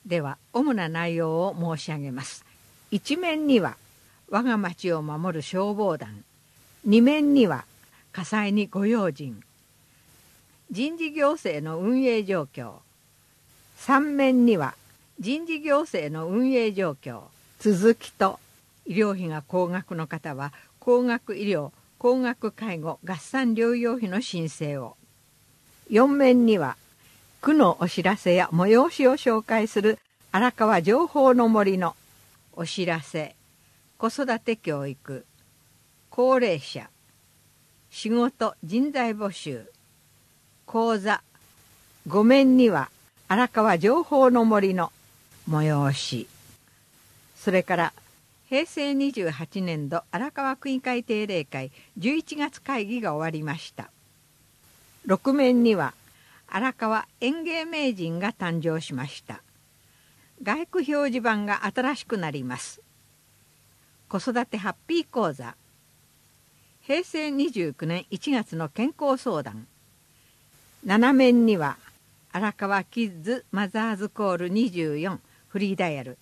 では主な内容を申し上げます。一面には我が町を守る消防団、二面には火災にご用心、人事行政の運営状況、三面には人事行政の運営状況、続きと医療費が高額の方は高額医療、高額介護合算療養費の申請を、四面には区のお知らせや催しを紹介する荒川情報の森のお知らせ、子育て教育、高齢者、仕事人材募集、講座、五面には荒川情報の森の催し、それから平成28年度荒川区議会定例会11月会議が終わりました。六面には荒川園芸名人が誕生しました。外区表示板が新しくなります。子育てハッピー講座、平成29年1月の健康相談、7面には荒川キッズマザーズコール24フリーダイヤル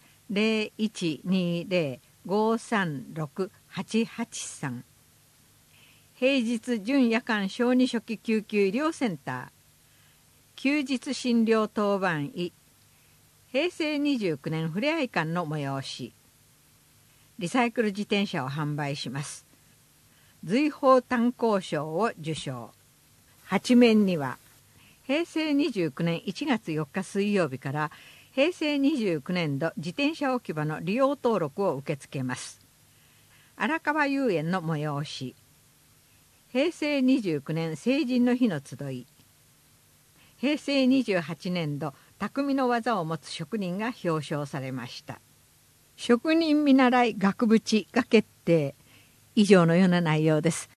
0120-536-883、平日準夜間小児初期救急医療センター、休日診療当番医、平成29年ふれあい館の催し、リサイクル自転車を販売します。随宝炭鉱賞を受賞。8面には平成29年1月4日水曜日から平成29年度自転車置き場の利用登録を受け付けます。荒川遊園の催し、平成29年成人の日の集い、平成28年度匠の技を持つ職人が表彰されました。職人見習い額縁が決定。以上のような内容です。